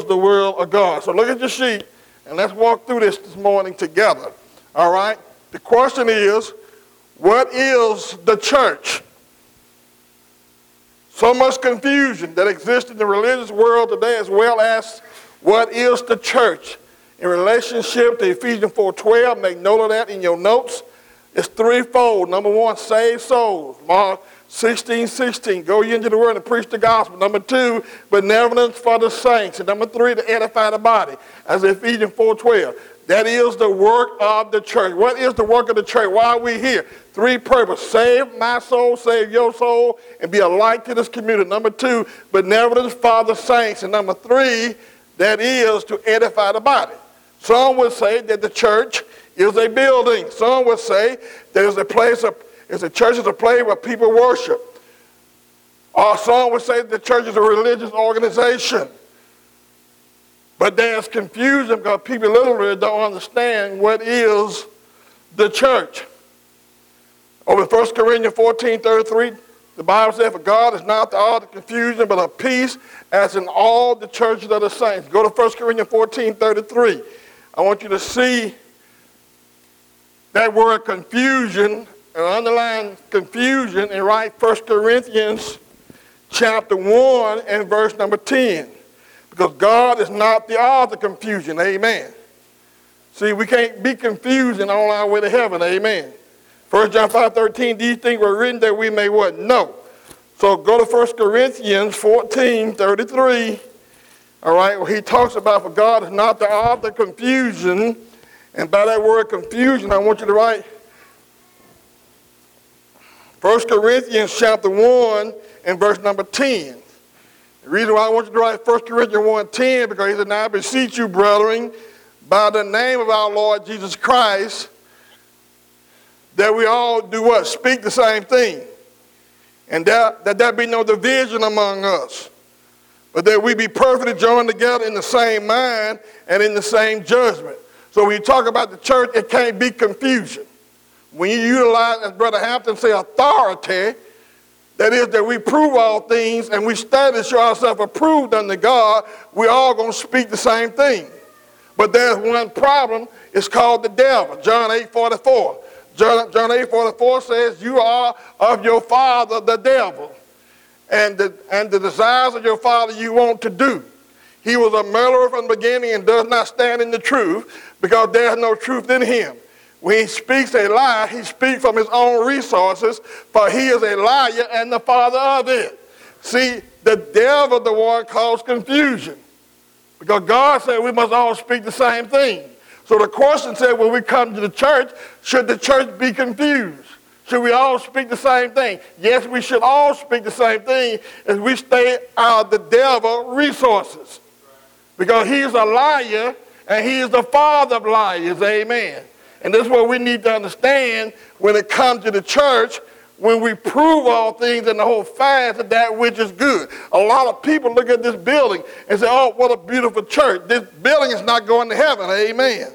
the will of God. So look at your sheet, and let's walk through this morning together. All right? The question is, what is the church? So much confusion that exists in the religious world today, as well as what is the church? In relationship to Ephesians 4:12, make note of that in your notes. It's threefold. Number one, save souls. Mark 16:16, go ye into the world and preach the gospel. Number two, benevolence for the saints. And number three, to edify the body, as Ephesians 4:12. That is the work of the church. What is the work of the church? Why are we here? Three purposes. Save my soul, save your soul, and be a light to this community. Number two, benevolence for the saints. And number three, that is to edify the body. Some would say that the church is a building. Some would say that the church is a place where people worship. Or some would say the church is a religious organization. But there's confusion because people literally don't understand what is the church. Over 1 Corinthians 14:33, the Bible says, for God is not the author of confusion, but of peace, as in all the churches of the saints. Go to 1 Corinthians 14:33. I want you to see that word confusion, and underline confusion, and write 1 Corinthians chapter 1 and verse number 10. Because God is not the author of confusion, amen. See, we can't be confused on our way to heaven, amen. 1 John 5:13, these things were written that we may what? Know. So go to 1 Corinthians 14:33, all right, where he talks about, for God is not the author of confusion, and by that word confusion, I want you to write 1 Corinthians chapter 1 and verse number 10. The reason why I want you to write 1 Corinthians 1:10, because he said, now I beseech you, brethren, by the name of our Lord Jesus Christ, that we all do what? Speak the same thing. And that there be no division among us, but that we be perfectly joined together in the same mind and in the same judgment. So when you talk about the church, it can't be confusion. When you utilize, as Brother Hampton say, authority, that is that we prove all things and we study to show ourselves approved unto God, we're all going to speak the same thing. But there's one problem, it's called the devil. John 8:44. John 8:44 says, you are of your father, the devil, and the desires of your father you want to do. He was a murderer from the beginning and does not stand in the truth, because there is no truth in him. When he speaks a lie, he speaks from his own resources, for he is a liar and the father of it. See, the devil, the one, caused confusion, because God said we must all speak the same thing. So the question said, when we come to the church, should the church be confused? Should we all speak the same thing? Yes, we should all speak the same thing as we stay out of the devil's resources, because he's a liar and he is the father of liars, amen. And this is what we need to understand when it comes to the church, when we prove all things and the whole fast of that which is good. A lot of people look at this building and say, oh, what a beautiful church. This building is not going to heaven, amen.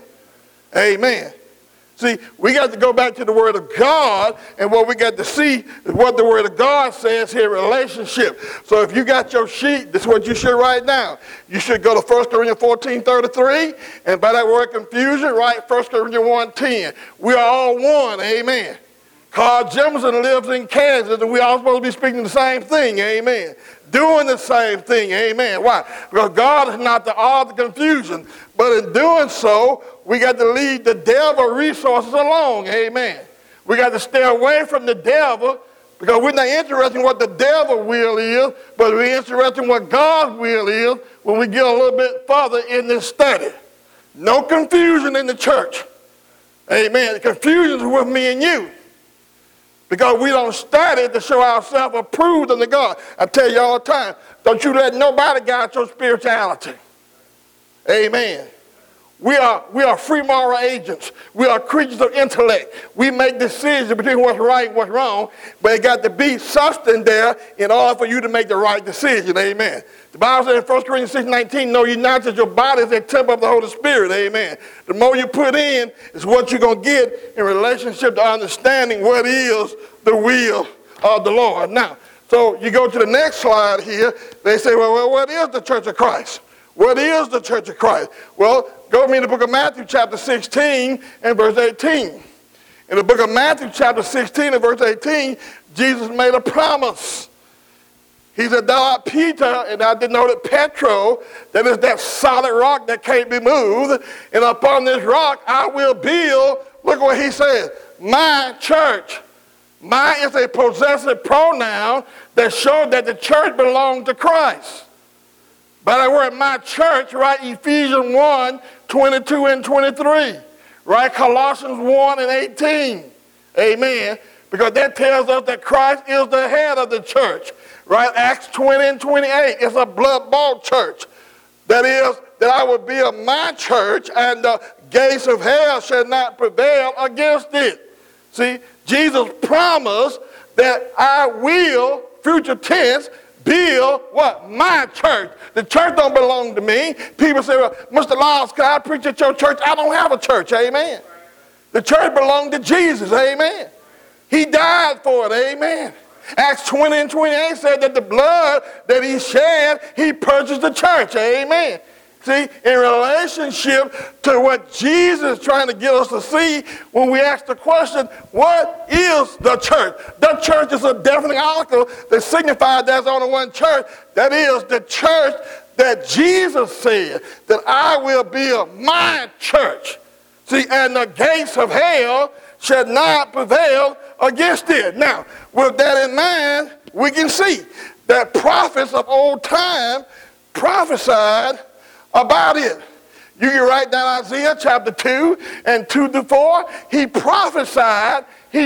Amen. See, we got to go back to the Word of God, and what we got to see is what the Word of God says here in relationship. So if you got your sheet, this is what you should write down. You should go to 1 Corinthians 14:33, and by that word confusion, write 1 Corinthians 1:10. We are all one, amen. Carl Jemison lives in Kansas, and we all supposed to be speaking the same thing, amen. Doing the same thing, amen. Why? Because God is not the author of confusion, but in doing so, we got to leave the devil resources alone, amen. We got to stay away from the devil, because we're not interested in what the devil will is, but we're interested in what God's will is when we get a little bit further in this study. No confusion in the church, amen. The confusion is with me and you, because we don't study to show ourselves approved unto God. I tell you all the time, don't you let nobody guide your spirituality. Amen. We are free moral agents. We are creatures of intellect. We make decisions between what's right and what's wrong, but it got to be substance there in order for you to make the right decision. Amen. The Bible says in 1 Corinthians 6:19, know ye not that your body is a temple of the Holy Spirit. Amen. The more you put in is what you're going to get in relationship to understanding what is the will of the Lord. Now, so you go to the next slide here. They say, well, what is the Church of Christ? What is the church of Christ? Well, go with me in the book of Matthew chapter 16 and verse 18. In the book of Matthew chapter 16 and verse 18, Jesus made a promise. He said, thou art Peter, and I denoted Petro, that is that solid rock that can't be moved. And upon this rock I will build, look what he says, my church. My is a possessive pronoun that shows that the church belongs to Christ. By the word my church, write Ephesians 1, 22 and 23. Right? Colossians 1 and 18. Amen. Because that tells us that Christ is the head of the church. Right? Acts 20 and 28. It's a blood-bought church. That is, that I will build my church, and the gates of hell shall not prevail against it. See, Jesus promised that I will, future tense, build what? My church. The church don't belong to me. People say, well, Mr. Lyles, can I preach at your church? I don't have a church. Amen. The church belonged to Jesus. Amen. He died for it. Amen. Acts 20 and 28 said that the blood that he shed, he purchased the church. Amen. See, in relationship to what Jesus is trying to get us to see when we ask the question, what is the church? The church is a definite article that signifies there's only one church. That is the church that Jesus said that I will build my church. See, and the gates of hell shall not prevail against it. Now, with that in mind, we can see that prophets of old time prophesied about it. You can write down Isaiah chapter 2 and 2 to 4. He prophesied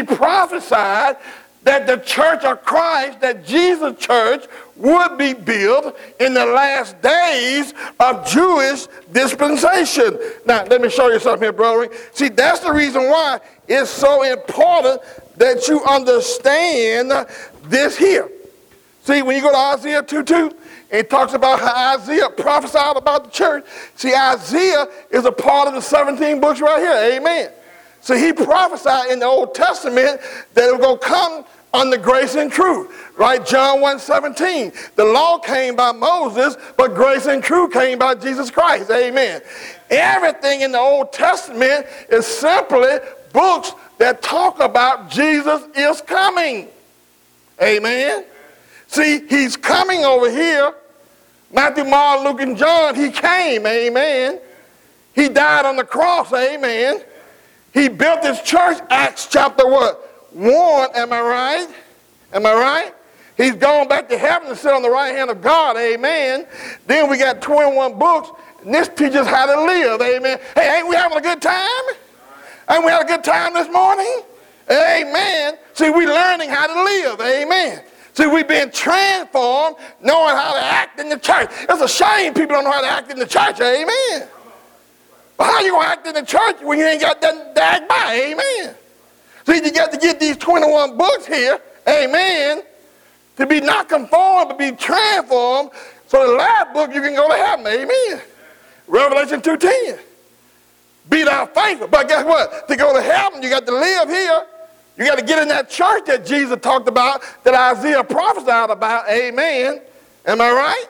that the church of Christ, that Jesus' church, would be built in the last days of Jewish dispensation. Now, let me show you something here, brother. See, that's the reason why it's so important that you understand this here. See, when you go to Isaiah 2:2, it talks about how Isaiah prophesied about the church. See, Isaiah is a part of the 17 books right here. Amen. So he prophesied in the Old Testament that it was going to come under grace and truth. Right? John 1:17. The law came by Moses, but grace and truth came by Jesus Christ. Amen. Everything in the Old Testament is simply books that talk about Jesus is coming. Amen. See, he's coming over here. Matthew, Mark, Luke, and John, he came. Amen. He died on the cross. Amen. He built his church, Acts chapter what? 1, am I right? Am I right? He's gone back to heaven and sit on the right hand of God. Amen. Then we got 21 books, and this teaches how to live. Amen. Hey, ain't we having a good time? Ain't we having a good time this morning? Amen. See, we learning how to live. Amen. See, we've been transformed knowing how to act in the church. It's a shame people don't know how to act in the church. Amen. But how you going to act in the church when you ain't got nothing to act by? Amen. See, you got to get these 21 books here. Amen. To be not conformed, but be transformed. So the last book you can go to heaven. Amen. Revelation 2:10. Be thou faithful. But guess what? To go to heaven, you got to live here. You got to get in that church that Jesus talked about, that Isaiah prophesied about. Amen. Am I right?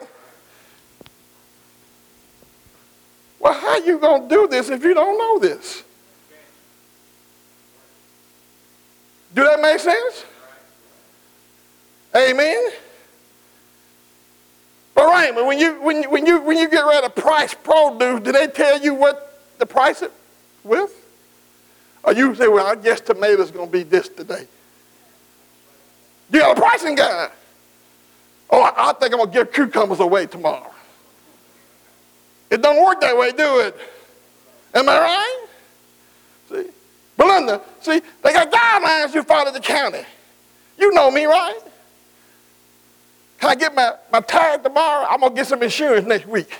Well, how you going to do this if you don't know this? Do that make sense? Amen. All right, but when you get ready to price produce, do they tell you what the price it with? Or you say, well, I guess tomatoes going to be this today. You got a pricing guide. Oh, I think I'm going to give cucumbers away tomorrow. It don't work that way, do it? Am I right? See? Belinda, see, they got guidelines you follow the county. You know me, right? Can I get my tag tomorrow? I'm going to get some insurance next week.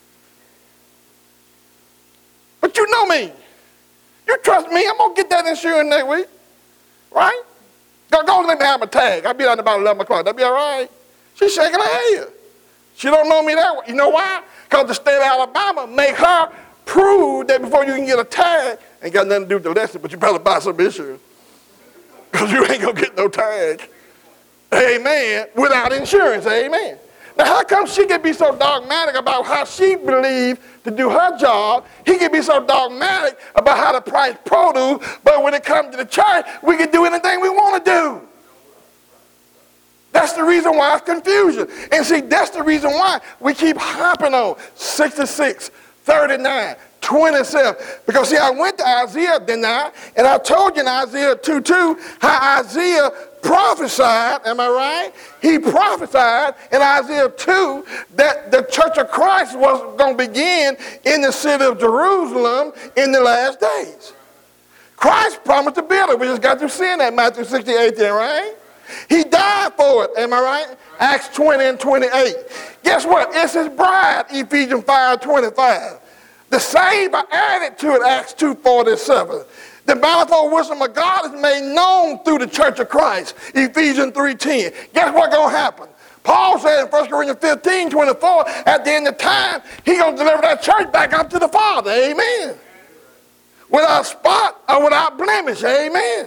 But you know me. You trust me, I'm going to get that insurance next week. Right? Go let me have my tag. I'll be done about 11 o'clock. That'll be all right. She's shaking her head. She don't know me that way. You know why? Because the state of Alabama make her prove that before you can get a tag, ain't got nothing to do with the lesson, but you better buy some insurance. Because you ain't going to get no tag. Amen. Without insurance. Amen. Now, how come she can be so dogmatic about how she believes to do her job? He can be so dogmatic about how to price produce, but when it comes to the church, we can do anything we want to do. That's the reason why it's confusion. And see, that's the reason why we keep hopping on 66, 39, 27. Because see, I went to Isaiah, didn't I? And I told you in Isaiah 2:2 how Isaiah prophesied, am I right? He prophesied in Isaiah 2 that the church of Christ was going to begin in the city of Jerusalem in the last days. Christ promised to build it. We just got through seeing that, Matthew 16:18, right? He died for it, am I right? Acts 20 and 28. Guess what? It's his bride, Ephesians 5:25. The same are added to it, Acts 2:47. The manifold wisdom of God is made known through the church of Christ, Ephesians 3:10. Guess what's going to happen? Paul said in 1 Corinthians 15:24, at the end of time, he's going to deliver that church back up to the Father, amen. Without spot or without blemish, amen.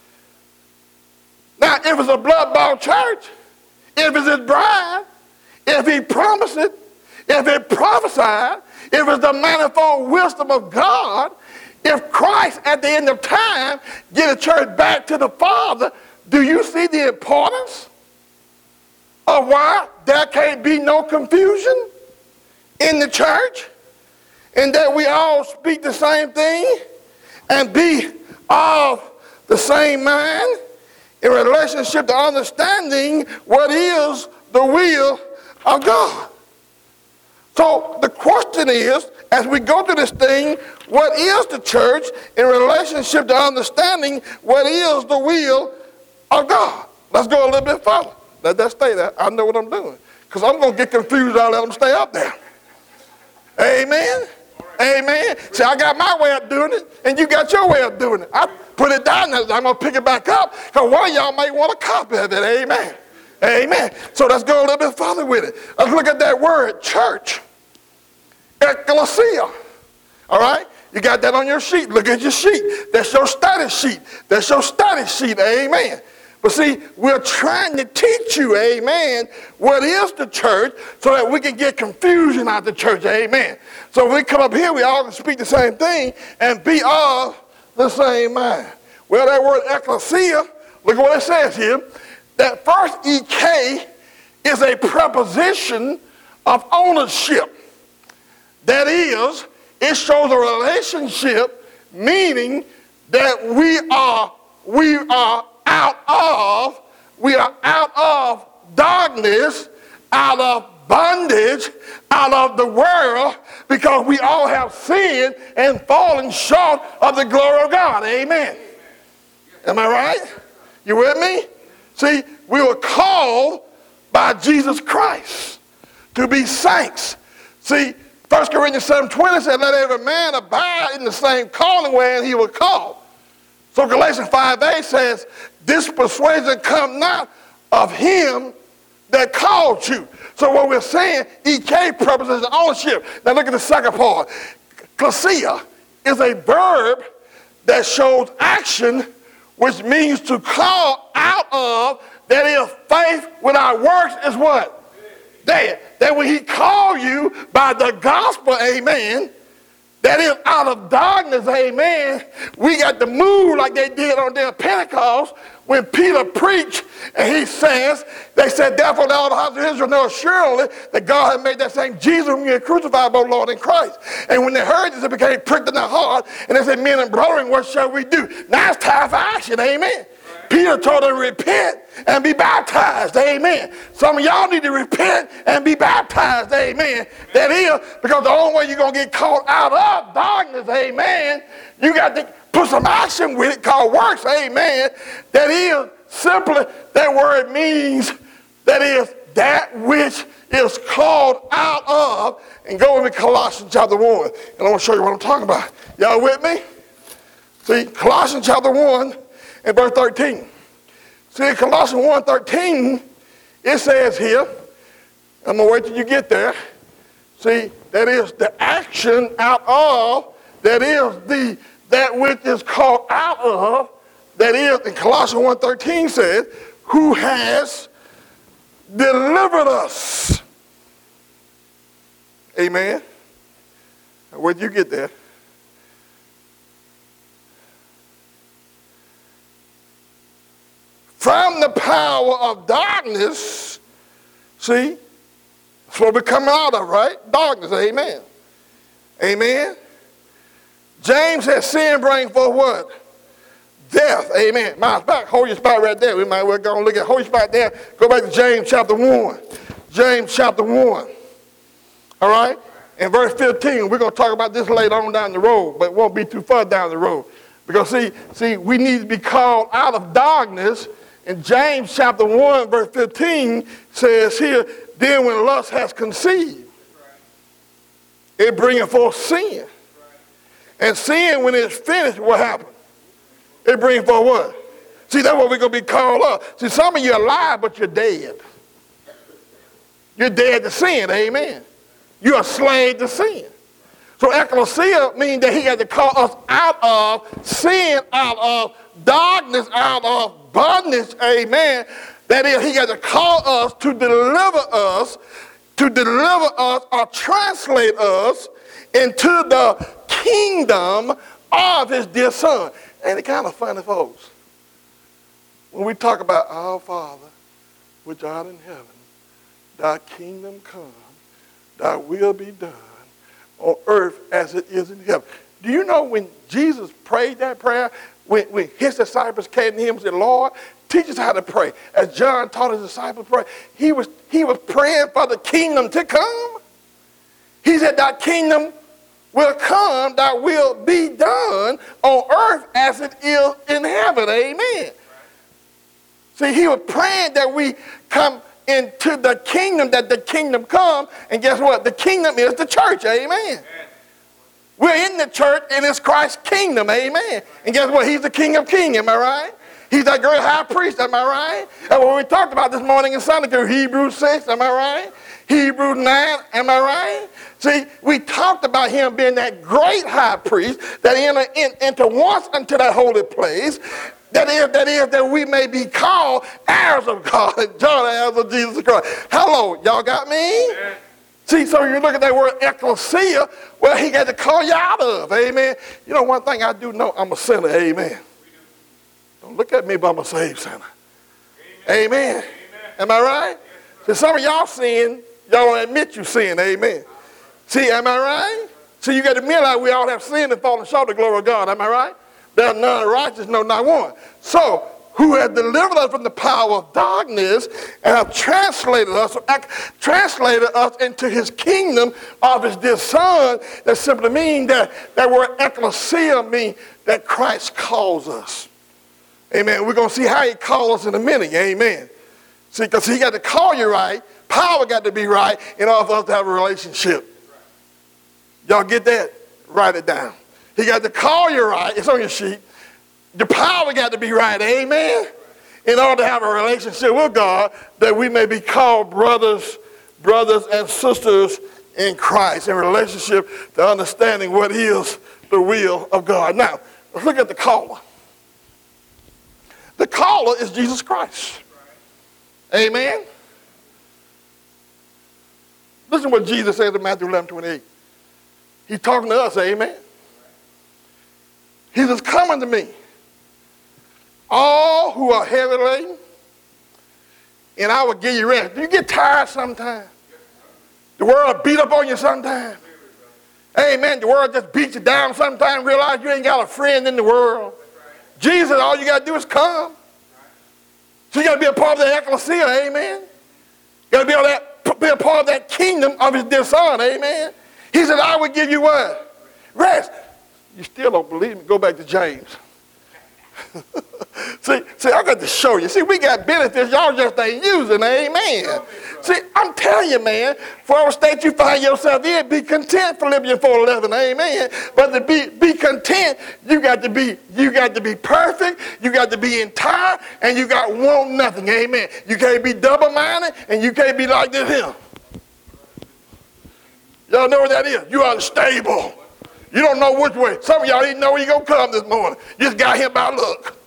Now, if it's a blood-bought church, if it's his bride, if he promised it, if it prophesied, if it's the manifold wisdom of God, if Christ at the end of time get a church back to the Father, do you see the importance of why there can't be no confusion in the church and that we all speak the same thing and be of the same mind in relationship to understanding what is the will of God? So the question is, as we go through this thing, what is the church in relationship to understanding what is the will of God? Let's go a little bit further. Let that stay there. I know what I'm doing. Because I'm going to get confused. I'll let them stay up there. Amen? Amen. See, I got my way of doing it, and you got your way of doing it. I put it down, and I'm going to pick it back up, because one of y'all might want a copy of it. Amen. Amen. So let's go a little bit further with it. Let's look at that word, church. Ecclesia. All right? You got that on your sheet. Look at your sheet. That's your study sheet. That's your study sheet. Amen. But see, we're trying to teach you, amen, what is the church so that we can get confusion out of the church, amen. So when we come up here, we all can speak the same thing and be of the same mind. Well, that word ecclesia, look at what it says here. That first EK is a preposition of ownership. That is, it shows a relationship, meaning that we are out of darkness, out of bondage, out of the world, because we all have sinned and fallen short of the glory of God. Amen. Am I right? You with me? See, we were called by Jesus Christ to be saints. See, 1 Corinthians 7:20 said, let every man abide in the same calling wherein he was called. So Galatians 5:8 says, this persuasion come not of him that called you. So what we're saying, EK purposes ownership. Now look at the second part. Klesia is a verb that shows action, which means to call out of, that is, faith without works is what? Dead. That when he called you by the gospel, amen, that is out of darkness, amen, we got to move like they did on their Pentecost when Peter preached, and he says, they said, therefore, all the house of Israel know surely that God had made that same Jesus whom you had crucified, both Lord and Christ. And when they heard this, it became pricked in their heart, and they said, men and brethren, what shall we do? Now it's time for action, amen. Peter told them to repent and be baptized, amen. Some of y'all need to repent and be baptized, amen. That is, because the only way you're going to get caught out of darkness, amen, you got to put some action with it called works, amen. That is, simply, that word means, that is, that which is called out of. And go with me, Colossians chapter 1, and I'm going to show you what I'm talking about. Y'all with me? See, Colossians chapter 1, and verse 13. See, in Colossians 1:13, it says here, I'm going to wait till you get there. See, that is the action out of, that is that which is called out of, that is, in Colossians 1:13 says, who has delivered us Amen. Where'd you get that? From the power of darkness, see, that's what we're coming out of, right? Darkness, amen. Amen. James says sin brings forth what? Death, amen. Hold your spot right there. We might well go and look at, hold your spot there. Go back to James chapter 1. James chapter 1. All right? In verse 15, we're going to talk about this later on down the road, but it won't be too far down the road. Because see, we need to be called out of darkness. In James chapter 1, verse 15 says here, then when lust has conceived, it bringeth forth sin. And sin, when it's finished, what happens? It brings forth what? See, that's what we're going to be called up. See, some of you are alive, but you're dead. You're dead to sin, amen. You're a slave to sin. So ecclesia means that he had to call us out of sin, out of darkness, out of bondage, amen. That is, he had to call us to deliver us or translate us into the kingdom of his dear son. Ain't it kind of funny, folks? When we talk about our Father, which art in heaven, thy kingdom come, thy will be done on earth as it is in heaven. Do you know when Jesus prayed that prayer, when his disciples came to him and said, Lord, teach us how to pray. As John taught his disciples to pray, he was praying for the kingdom to come. He said, thy kingdom will come, thy will be done on earth as it is in heaven. Amen. See, he was praying that we come into the kingdom, that the kingdom come, and guess what? The kingdom is the church. Amen. We're in the church, and it's Christ's kingdom. Amen. And guess what? He's the King of Kings. Am I right? He's that great high priest. Am I right? That's what we talked about this morning in Sunday school. Hebrews 6. Am I right? Hebrews 9. Am I right? See, we talked about him being that great high priest that entered once into that holy place. That is that we may be called heirs of God and joint heirs of Jesus Christ. Hello, y'all got me? Amen. See, so you look at that word ecclesia, well, he got to call you out of, amen. You know, one thing I do know, I'm a sinner, amen. Don't look at me, but I'm a saved sinner. Amen. Amen. Am I right? Yes, see, some of y'all sin, y'all don't admit you sin, amen. See, am I right? See, you got to realize we all have sinned and fallen short of the glory of God, am I right? There are none righteous, no, not one. So, who has delivered us from the power of darkness and have translated us into his kingdom of his dear son. That simply means that word ecclesia means that Christ calls us. Amen. We're going to see how he calls us in a minute. Amen. See, because he got to call you right. Power got to be right in order for us to have a relationship. Y'all get that? Write it down. He got to call you right. It's on your sheet. The power got to be right. Amen. In order to have a relationship with God, that we may be called brothers and sisters in Christ, in relationship to understanding what is the will of God. Now, let's look at the caller. The caller is Jesus Christ. Amen. Listen to what Jesus said in Matthew 11:28. He's talking to us, amen. He says, come unto me, all who are heavy laden, and I will give you rest. Do you get tired sometimes? The world beat up on you sometimes. Amen. The world just beats you down sometimes. Realize you ain't got a friend in the world. Jesus, all you got to do is come. So you got to be a part of the ecclesia, amen. You got to be a part of that kingdom of his dear son, amen. He said, I will give you what? Rest. You still don't believe me? Go back to James. See, I got to show you. See, we got benefits y'all just ain't using, amen. See, I'm telling you, man, for our state you find yourself in, be content, Philippians 4:11, amen. But to be content, you got to be perfect, you got to be entire, and you got want nothing, amen. You can't be double-minded, and you can't be like this here. Y'all know what that is? You are unstable. You don't know which way. Some of y'all didn't know you're going to come this morning. You just got here by luck.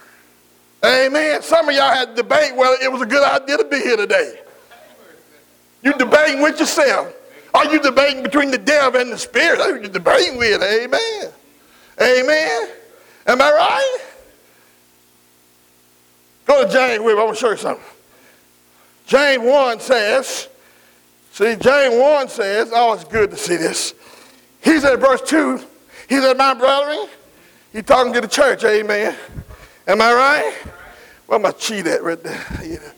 Amen. Some of y'all had to debate whether it was a good idea to be here today. You debating with yourself. Are you debating between the devil and the spirit? That's what you're debating with. Amen. Amen. Am I right? Go to James with me. I want to show you something. James 1 says, James 1 says, oh, it's good to see this. He said, verse 2, he said, my brethren, he's talking to the church, amen. Am I right? Where my cheat at right there?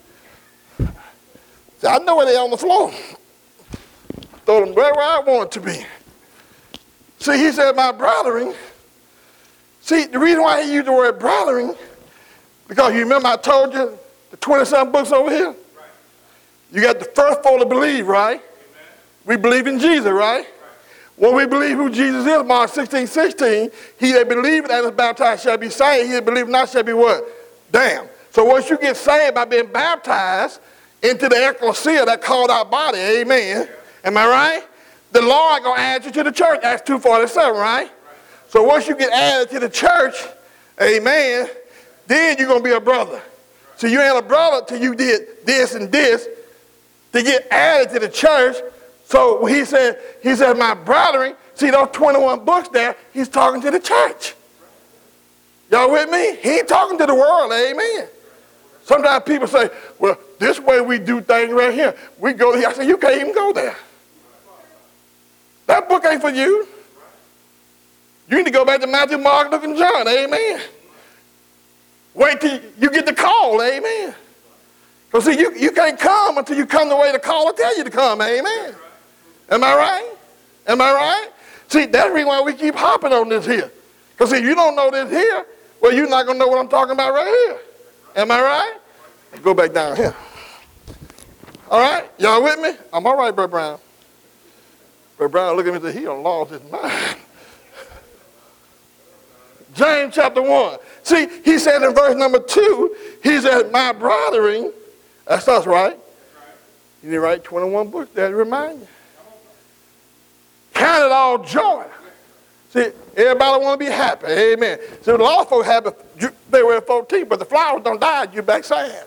See, I know where they're on the floor. Throw them where I want it to be. See, he said, my brethren. See, the reason why he used the word brethren, because you remember I told you the 20-something books over here? Right. You got the first four to believe, right? Amen. We believe in Jesus, right? Right? When we believe who Jesus is, Mark 16:16, he that believeth and is baptized shall be saved. He that believeth not shall be what? Damned. So once you get saved by being baptized into the ecclesia, that called out body, amen. Am I right? The Lord going to add you to the church, Acts 2:47, right? So once you get added to the church, amen, then you're going to be a brother. So you ain't a brother till you did this and this to get added to the church. So he said, my brethren, see those 21 books there, he's talking to the church. Y'all with me? He ain't talking to the world, amen. Sometimes people say, well, this way we do things right here. We go here. I say, you can't even go there. That book ain't for you. You need to go back to Matthew, Mark, Luke, and John, amen. Wait till you get the call, amen. Because see, you can't come until you come the way the caller tell you to come, amen. Am I right? Am I right? See, that's the reason why we keep hopping on this here. Because if you don't know this here, well, you're not going to know what I'm talking about right here. Am I right? Go back down here. All right? Y'all with me? I'm all right, Brother Brown. Brother Brown look at me and say, he done lost his mind. James chapter 1. See, he said in verse number 2, he said, my brethren, that's us, right? You need to write 21 books there to remind you. Count it all joy. See, everybody want to be happy, amen. See, a lot of folks happy, they were 14, but the flowers don't die, you back sad.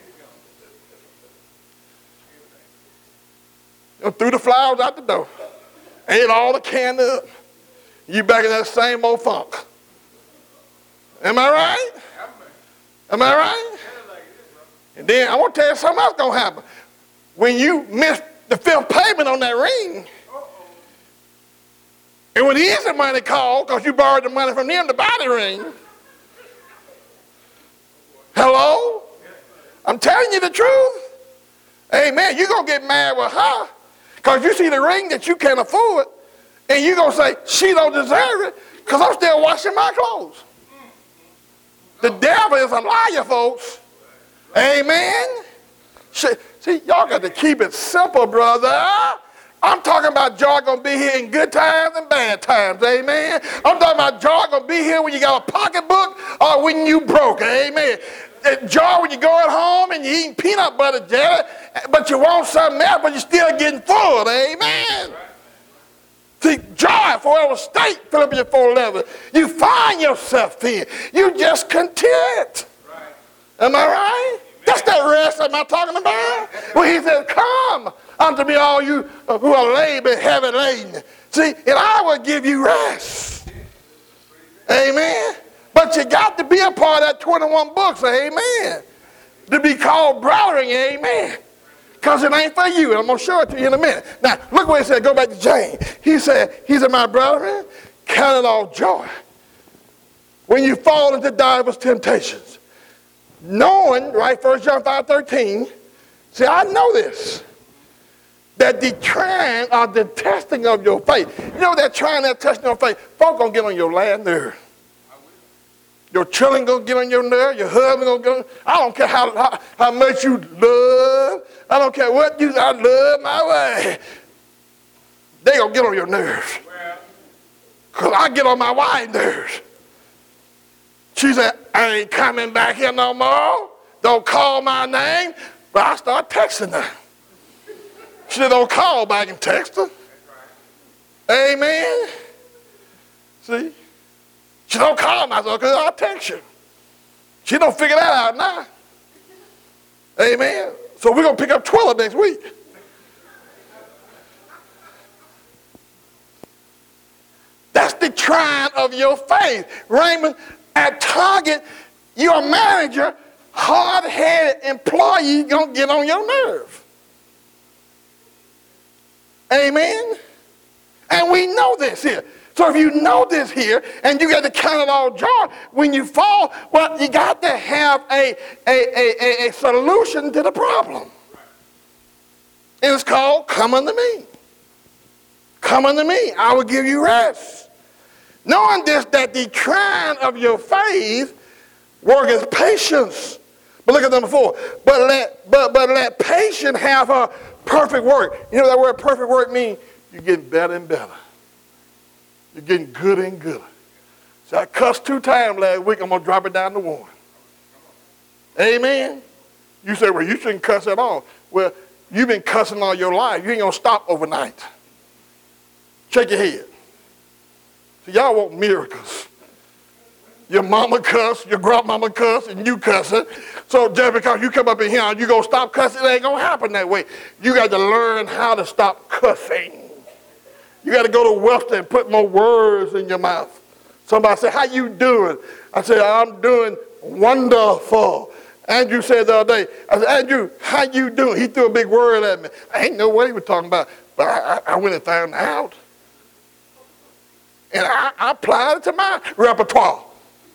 You threw the flowers out the door. Ate all the candy up. You back in that same old funk. Am I right? Am I right? And then I want to tell you something else going to happen. When you miss the fifth payment on that ring, and when the instant money called, because you borrowed the money from them to buy the ring, hello? I'm telling you the truth. Amen. You're going to get mad with her because you see the ring that you can't afford, and you're going to say, she don't deserve it because I'm still washing my clothes. The devil is a liar, folks. Amen. See, y'all got to keep it simple, brother. I'm talking about y'all going to be here in good times and bad times, amen. I'm talking about y'all going to be here when you got a pocketbook or when you broke, amen. Joy when you're going home and you're eating peanut butter jelly, but you want something else, but you're still getting full, amen. See, joy forever state, Philippians 4:11. You find yourself in. You just content. Am I right? That's that rest am I talking about? Well, he said, come unto me all you who are labored, heavy laden. See, and I will give you rest. Amen. But you got to be a part of that 21 books, amen. To be called brethren, amen. Because it ain't for you. I'm going to show it to you in a minute. Now, look what he said. Go back to James. He said, my brethren, count it all joy when you fall into diverse temptations. Knowing, right, 1 John 5:13, see, I know this, that the trying or the testing of your faith, you know that trying, that testing of faith, folk going to get on your last nerve. Your children going to get on your nerve, your husband going to get on, I don't care how much you love, I don't care what you, I love my wife. They going to get on your nerves. Because I get on my wife's nerves. She said, I ain't coming back here no more. Don't call my name. But I start texting her. She said, don't call back and text her. Amen. See? She don't call myself because I'll text you. She don't figure that out now. Amen. So we're going to pick up 12 next week. trying of your faith. Raymond, at Target, your manager, hard-headed employee, gonna get on your nerve. Amen? And we know this here. So if you know this here, and you got to count it all joy, when you fall, well, you got to have a solution to the problem. And it's called, come unto me. Come unto me, I will give you rest. Knowing this, that the trying of your faith worketh patience. But look at number 4. But let patience have her perfect work. You know what that word perfect work means? You're getting better and better. You're getting gooder and gooder. So I cussed 2 times last week. I'm going to drop it down to 1. Amen? You say, well, you shouldn't cuss at all. Well, you've been cussing all your life. You ain't going to stop overnight. Shake your head. So y'all want miracles. Your mama cuss, your grandmama cuss, and you cussing. So just because you come up in here and you going to stop cussing, it ain't going to happen that way. You got to learn how to stop cussing. You got to go to Webster and put more words in your mouth. Somebody said, how you doing? I said, I'm doing wonderful. Andrew said the other day, I said, Andrew, how you doing? He threw a big word at me. I ain't know what he was talking about, but I went and found out. And I applied it to my repertoire.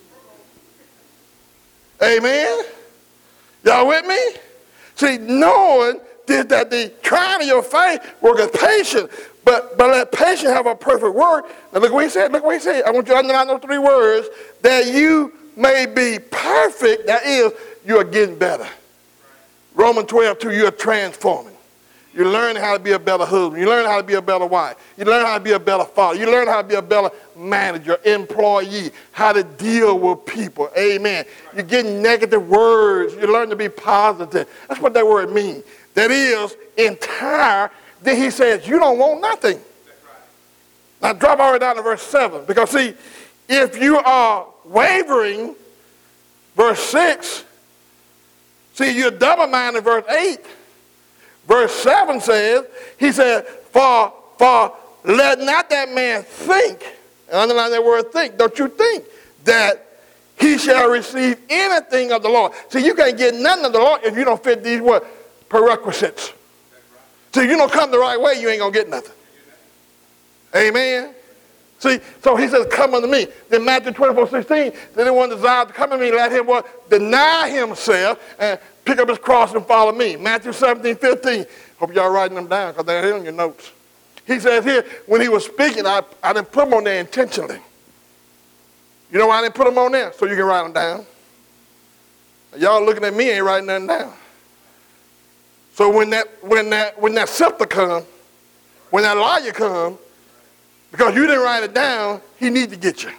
Amen? Y'all with me? See, knowing that the trying of your faith worketh patience, but let patience have a perfect work. Now look what he said, I want you to underline those 3 words, that you may be perfect, that is, you are getting better. Romans 12:2, you are transforming. You're learning how to be a better husband. You learn how to be a better wife. You learn how to be a better father. You learn how to be a better manager, employee, how to deal with people. Amen. You're getting negative words. You learn to be positive. That's what that word means. That is entire. Then he says, you don't want nothing. Now drop all the way down to verse 7. Because see, if you are wavering, verse 6, see, you're double-minded, verse 8. Verse 7 says, he said, for let not that man think, and underline that word think, don't you think that he shall receive anything of the Lord. See, you can't get nothing of the Lord if you don't fit these what? Prerequisites. See, if you don't come the right way, you ain't going to get nothing. Amen? See, so he says, come unto me. Then Matthew 24:16, then anyone desires to come to me, let him what? Deny himself and pick up his cross and follow me. Matthew 17:15. Hope y'all writing them down because they're here on your notes. He says here, when he was speaking, I didn't put them on there intentionally. You know why I didn't put them on there? So you can write them down. Y'all looking at me ain't writing nothing down. So when that scepter comes, when that liar comes, because you didn't write it down, he needs to get you.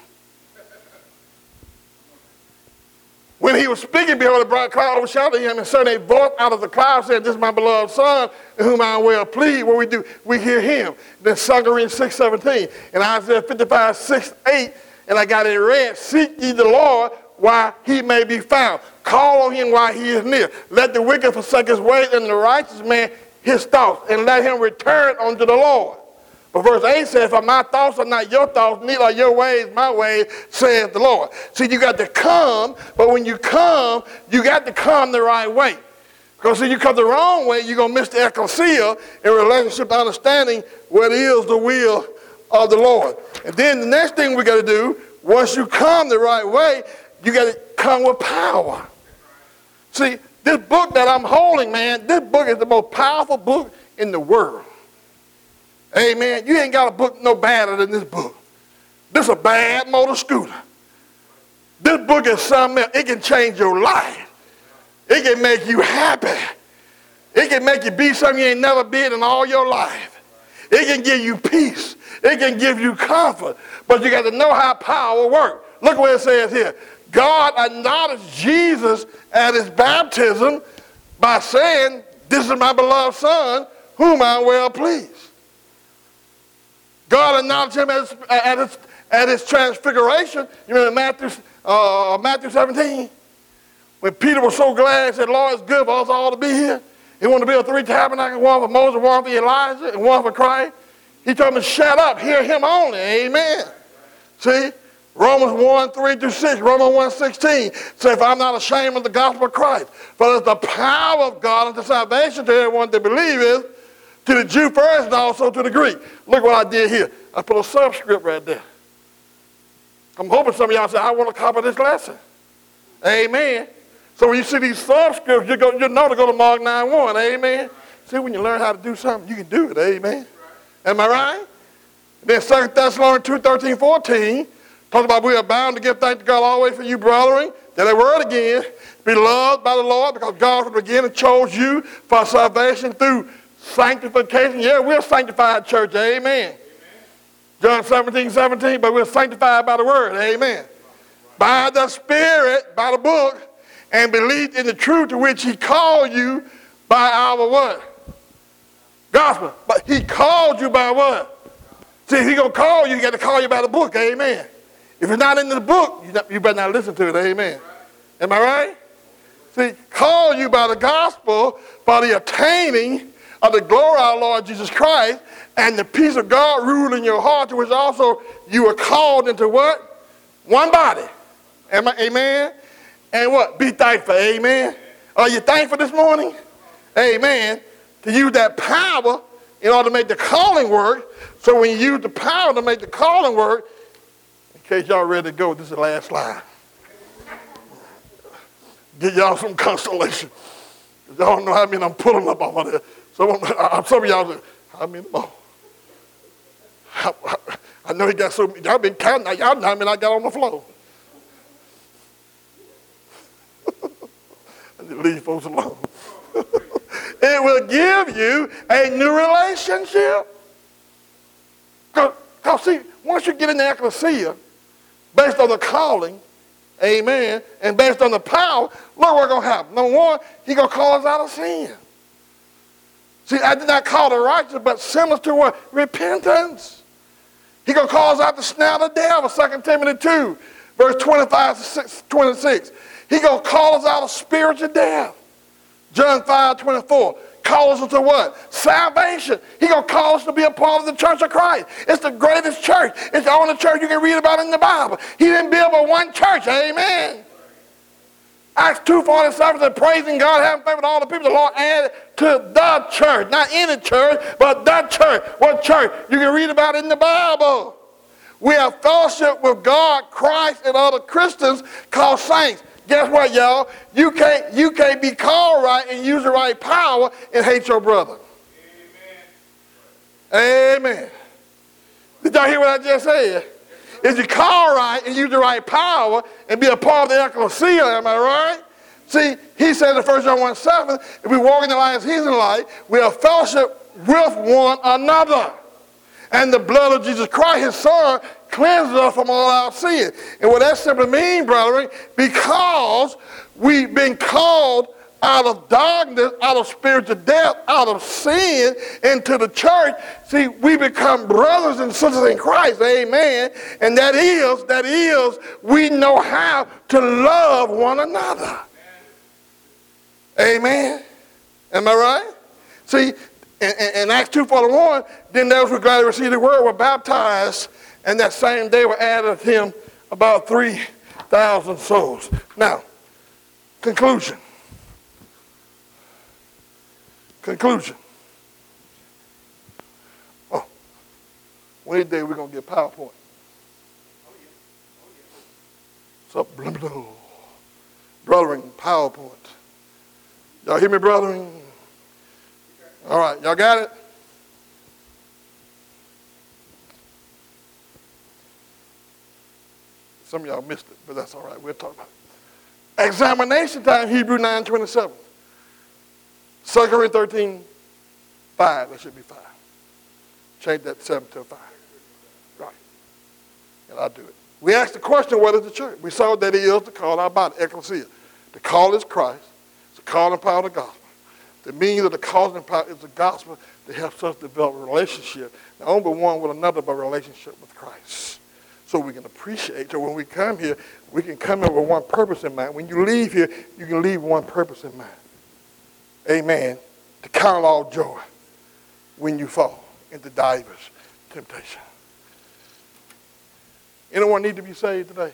When he was speaking, behold, a bright cloud overshadowed him, and suddenly a voice out of the cloud said, this is my beloved son, in whom I am well pleased. What we do, we hear him. Then 2 Corinthians 6:17, and Isaiah 55:6-8, and I got it read, seek ye the Lord while he may be found. Call on him while he is near. Let the wicked forsake his ways, and the righteous man his thoughts, and let him return unto the Lord. But verse 8 says, for my thoughts are not your thoughts, neither are your ways my ways, saith the Lord. See, you got to come, but when you come, you got to come the right way. Because if you come the wrong way, you're going to miss the ecclesia in relationship to understanding what is the will of the Lord. And then the next thing we got to do, once you come the right way, you got to come with power. See, this book that I'm holding, man, this book is the most powerful book in the world. Amen. You ain't got a book no badder than this book. This is a bad motor scooter. This book is something else. It can change your life. It can make you happy. It can make you be something you ain't never been in all your life. It can give you peace. It can give you comfort. But you got to know how power works. Look what it says here. God acknowledged Jesus at his baptism by saying, this is my beloved son, whom I am well pleased. God acknowledged him at his transfiguration. You remember Matthew 17? When Peter was so glad, he said, Lord, it's good for us all to be here. He wanted to build 3 tabernacles, one for Moses, one for Elijah, and one for Christ. He told him to shut up, hear him only. Amen. See? Romans 1:3-6, Romans 1:16 says, if I'm not ashamed of the gospel of Christ, for it's the power of God unto salvation to everyone that believeth, to the Jew first and also to the Greek. Look what I did here. I put a subscript right there. I'm hoping some of y'all say, I want to copy this lesson. Amen. So when you see these subscripts, you know to go to Mark 9:1. Amen. See, when you learn how to do something, you can do it. Amen. Am I right? Then 2 Thessalonians 2:13-14 talks about we are bound to give thanks to God always for you, brethren. Then that word again, be loved by the Lord, because God from the beginning chose you for salvation through sanctification. Yeah, we're a sanctified church. Amen. John 17:17, but we're sanctified by the word. Amen. By the Spirit, by the book, and believed in the truth to which he called you by our what? Gospel. But he called you by what? See, if he's going to call you, he got to call you by the book. Amen. If it's not in the book, you better not listen to it. Amen. Am I right? See, call you by the gospel, by the attaining of the glory of our Lord Jesus Christ, and the peace of God rule in your heart, to which also you are called into what? One body. Amen. And what? Be thankful. Amen. Are you thankful this morning? Amen. To use that power in order to make the calling work. So when you use the power to make the calling work, in case y'all ready to go, this is the last slide. Get y'all some consolation. Y'all don't know how many I'm pulling up off of there. Some of y'all say, how many more? I know he got so many. Y'all been counting. Y'all know how many I got on the floor. I just leave folks alone. It will give you a new relationship. Because see, once you get in the ecclesia, based on the calling, amen, and based on the power, look what's going to happen. Number one, he's going to call us out of sin. See, I did not call the righteous, but sinners to what? Repentance. He's going to call us out the snare of the devil, 2 Timothy 2, verse 25-26. He's going to call us out of spiritual death. John 5:24. Call us into what? Salvation. He's going to call us to be a part of the church of Christ. It's the greatest church. It's the only church you can read about in the Bible. He didn't build but one church. Amen. Acts 2:47 said, praising God, having faith with all the people, the Lord added to the church. Not any church, but the church. What church? You can read about it in the Bible. We have fellowship with God, Christ, and other Christians called saints. Guess what, y'all? You can't be called right and use the right power and hate your brother. Amen. Amen. Did y'all hear what I just said? If you call right and use the right power and be a part of the ecclesia, am I right? See, he said in 1 John 1:7, if we walk in the light as he's in the light, we have fellowship with one another. And the blood of Jesus Christ, his son, cleanses us from all our sin. And what that simply means, brethren, because we've been called out of darkness, out of spiritual death, out of sin into the church, see, we become brothers and sisters in Christ, amen. And that is, we know how to love one another. Amen. Am I right? See, in Acts 2:41, then those who gladly received the word were baptized, and that same day were added to him about 3,000 souls. Now, conclusion. Oh, Wednesday we're going to get PowerPoint. Subliminal. Brethren, PowerPoint. Y'all hear me, brethren? All right, y'all got it? Some of y'all missed it, but that's all right. We'll talk about it. Examination time, Hebrew 9:27. 2 Corinthians 13:5. That should be 5. Change that 7 to 5. Right. And I'll do it. We asked the question, what is the church? We saw that it is to call our body, ecclesia. The call is Christ. It's the calling power of the gospel. The meaning of the calling power is the gospel that helps us develop a relationship, not only one with another, but a relationship with Christ. So we can appreciate. So when we come here, we can come here with one purpose in mind. When you leave here, you can leave one purpose in mind. Amen. To count all joy when you fall into divers temptation. Anyone need to be saved today?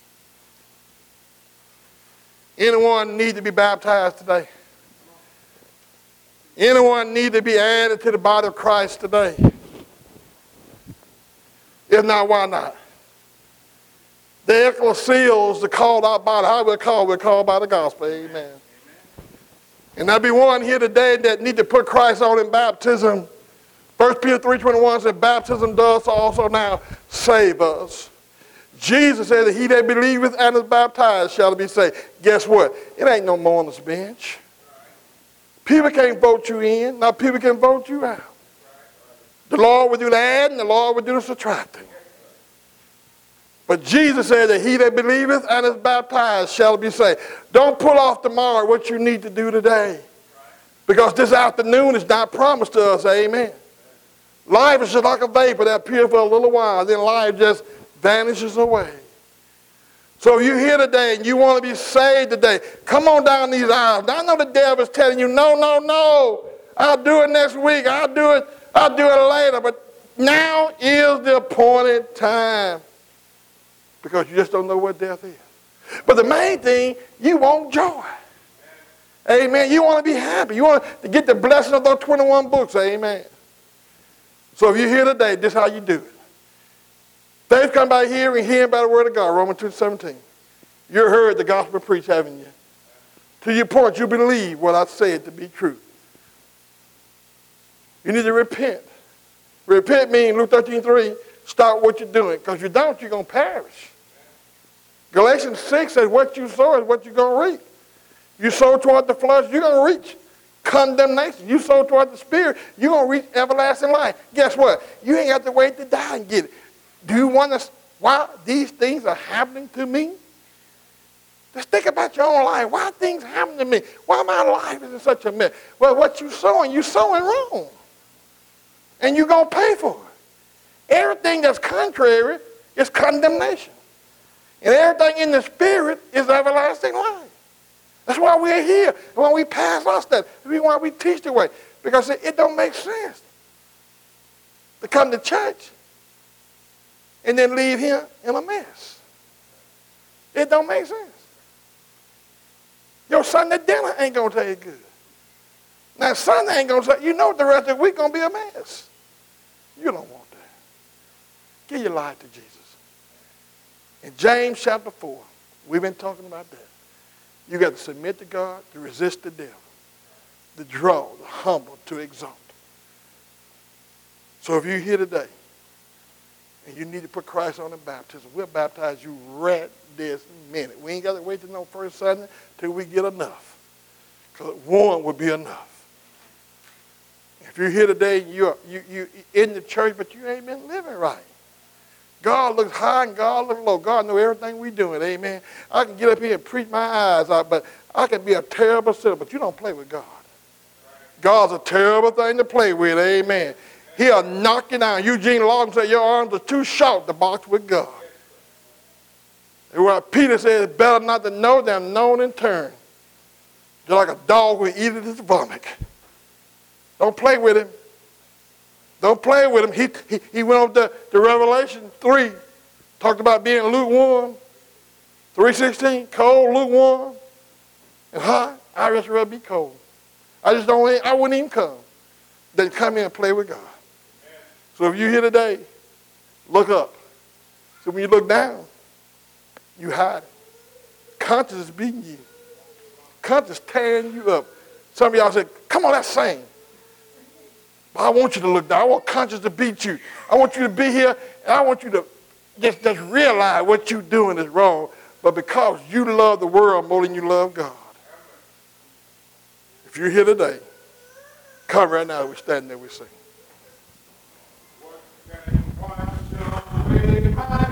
Anyone need to be baptized today? Anyone need to be added to the body of Christ today? If not, why not? The ecclesials, the called out body, how we're called by the gospel. Amen. And there'll be one here today that need to put Christ on in baptism. 1 Peter 3:21 says, baptism does also now save us. Jesus said that he that believeth and is baptized shall be saved. Guess what? It ain't no more on this bench. People can't vote you in. Now people can vote you out. The Lord will do the adding, the Lord will do the subtracting. But Jesus said that he that believeth and is baptized shall be saved. Don't pull off tomorrow what you need to do today. Because this afternoon is not promised to us. Amen. Life is just like a vapor that appears for a little while. Then life just vanishes away. So if you're here today and you want to be saved today, come on down these aisles. Now, I know the devil is telling you, no, no, no. I'll do it next week. I'll do it later. But now is the appointed time. Because you just don't know what death is. But the main thing, you want joy. Amen. You want to be happy. You want to get the blessing of those 21 books. Amen. So if you're here today, this is how you do it. Faith comes by hearing, hearing by the word of God. Romans 2:17. You heard the gospel preached, haven't you? To your point, you believe what I said to be true. You need to repent. Repent means, Luke 13:3, stop what you're doing. Because you don't, you're going to perish. Galatians 6 says what you sow is what you're going to reap. You sow toward the flesh, you're going to reach condemnation. You sow toward the spirit, you're going to reach everlasting life. Guess what? You ain't got to wait to die and get it. Do you wonder why these things are happening to me? Just think about your own life. Why things happen to me? Why my life is in such a mess? Well, what you're sowing wrong. And you're going to pay for it. Everything that's contrary is condemnation. And everything in the spirit is everlasting life. That's why we're here. When we pass our stuff, that's why we teach the way. Because it don't make sense to come to church and then leave here in a mess. It don't make sense. Your Sunday dinner ain't going to taste good. Now, Sunday ain't going to taste, you know the rest of the week going to be a mess. You don't want that. Give your life to Jesus. In James chapter 4, we've been talking about that. You got to submit to God, to resist the devil, to draw, to humble, to exalt. So if you're here today and you need to put Christ on in baptism, we'll baptize you right this minute. We ain't got to wait till no first Sunday till we get enough. Because one would be enough. If you're here today, you're in the church, but you ain't been living right. God looks high and God looks low. God knows everything we're doing, amen. I can get up here and preach my eyes out, but I can be a terrible sinner, but you don't play with God. God's a terrible thing to play with, amen. He'll knock you down. Eugene Lawson said your arms are too short to box with God. And what Peter said, it's better not to know than known in turn. Just like a dog will eat it his vomit. Don't play with him. Don't play with him. He went on to Revelation 3, talked about being lukewarm. 3:16, cold, lukewarm, and hot. I'd just rather be cold. I wouldn't even come. Then come in and play with God. So if you're here today, look up. So when you look down, you hide it. Conscience is beating you. Conscience tearing you up. Some of y'all say, come on, let's sing. But I want you to look down. I want conscience to beat you. I want you to be here, and I want you to just realize what you're doing is wrong. But because you love the world more than you love God. If you're here today, come right now. We're standing there, we sing.